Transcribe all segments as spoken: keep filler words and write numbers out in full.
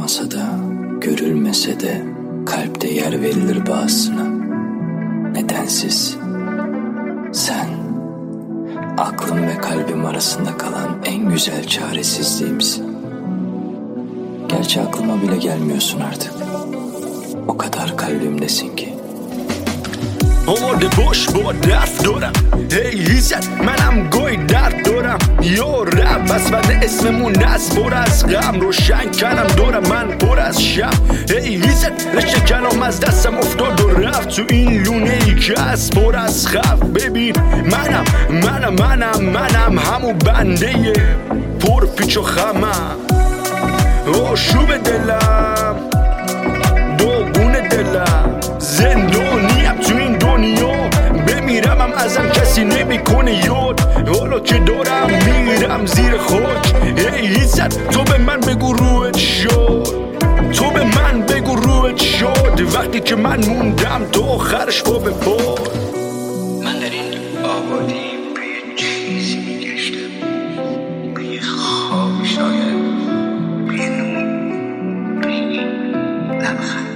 olmasa da, görülmese de kalpte yer verilir bazısına. Nedensiz. Sen, aklım ve kalbim arasında kalan en güzel çaresizliğimsin. Gerçi aklıma bile gelmiyorsun artık. O kadar kalbimdesin ki. آماده باش با درف دارم هی ایزد منم گوی درد دارم یا رب بس بده اسممون از بر از غم روشن کردم دارم من پر از شب هی ایزد رشته کلام از دستم افتاد و رفت تو این لونه ای که از پر از خف ببین منم منم منم منم همون بنده پر پیچ و خمم آشوب دلم دوگونه دلم زندانیم تو این دنیا بمیرمم ازم کسی نمیکنه یاد حالا که دارم میرم زیر خاک ای ایزد تو به من بگو روحت شاد تو به من بگو روحت شاد وقتی که من موندم تو آخرش پا به پا من در این آبادی به چیزی میگشتم به یه خواب شاید به یه نور به یه لبخند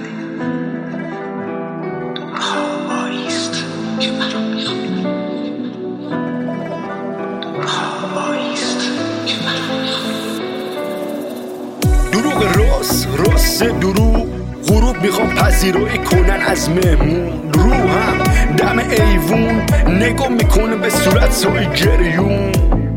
دروغ راست راست دروغ غروب میخوام پذیرایی کنن از مهمون روحم دم ایوون نگاه میکنه به صورت سای گریون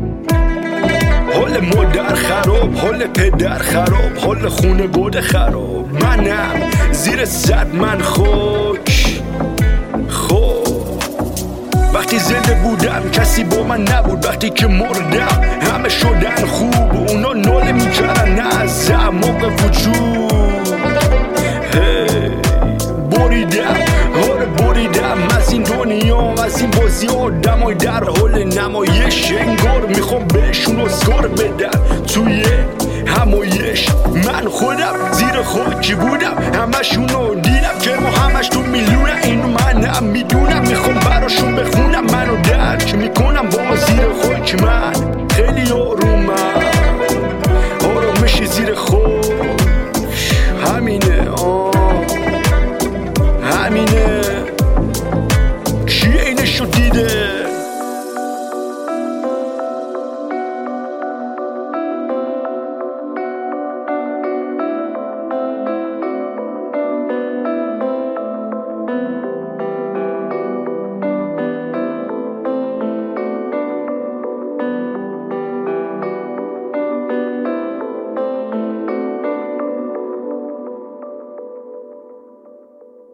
حال مادر خراب حال پدر خراب حال خونه بوده خراب منم زیر صد من خاک خب وقتی زنده بودم کسی با من نبود وقتی که مردم همه شدن خوب و اونا ناله میکردن نه از اعماق وجود بریدم آره بریدم از این دنیا از این بازی آدم های در حال نمایش انگار میخوام بهشون اسکار بدن توی همایش من خودم زیر خاکی بودم همشونو دی